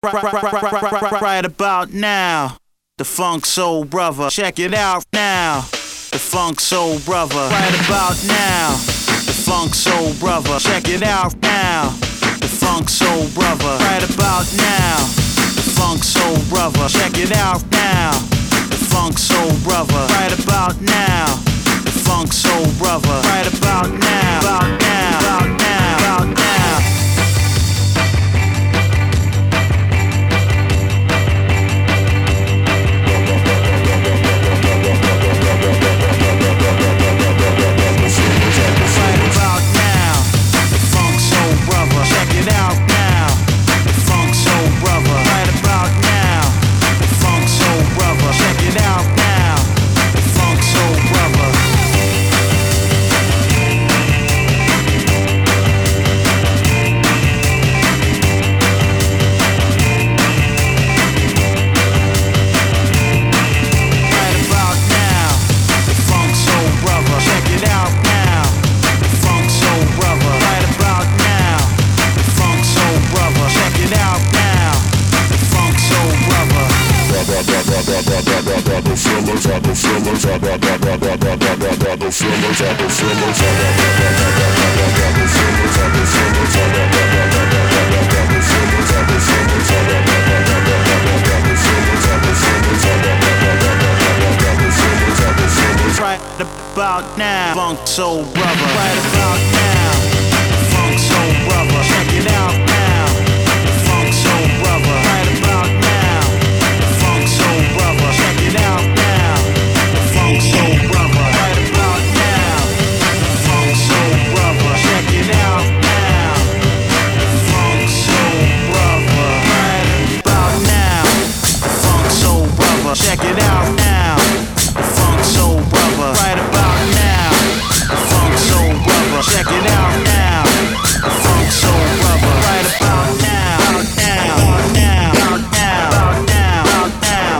Right about now, the Funk Soul Brother. Check it out now, the Funk Soul Brother. Right about now, the Funk Soul Brother. Check it out now, the Funk Soul Brother. Right about now, the Funk Soul Brother. Check it out now, the Funk Soul Brother. Right about now, the Funk Soul Brother. Right about now, about now, about now, about now. Right about now, Funk Soul Brother. Right about now, Funk Soul Brother. Check it out now, Funk Soul Brother. Right about now, Funk Soul Brother. Check it out now, Funk Soul Brother. Right about now, Funk Soul Brother. Check it out now, Funk Soul Brother. Right about now, Funk Soul Brother. Check it out now, Funk Soul Brother. Right about now, Funk Soul Brother. Check it out now, Funk Soul Brother. Right about now, now, now, now, now, now,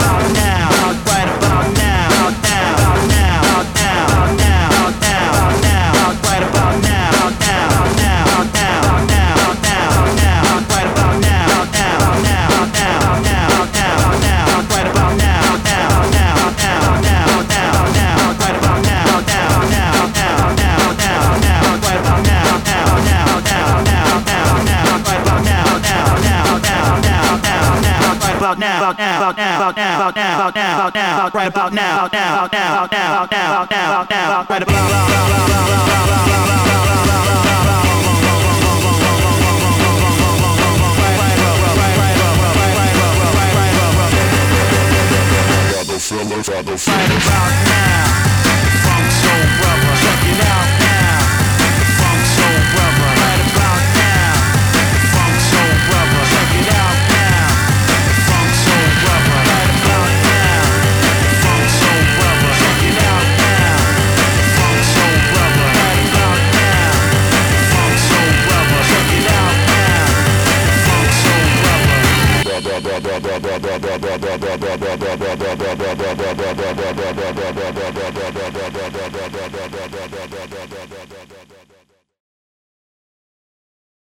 now, right about now, now, now, now, now, now, right about now, now, now, now, now, now, right about now, now, now, now, now, now, right about now, now, now, now, now, now, right about now, now, now, now, now, now, right about now, now, now, now, now, right about now, now, now, now, now, right about now, about now, about now, about now, about now, about now, about now, right about now, now, now, now, now, now, right about now, Funk Soul Brother. Check it out now, Funk Soul Brother. Right about now, Funk Soul Brother. Check it out now, Funk Soul Brother. Right about now, Funk Soul Brother. Check it out now, Funk Soul Brother. Right about now, Funk Soul Brother. Check it out now, Funk Soul Brother.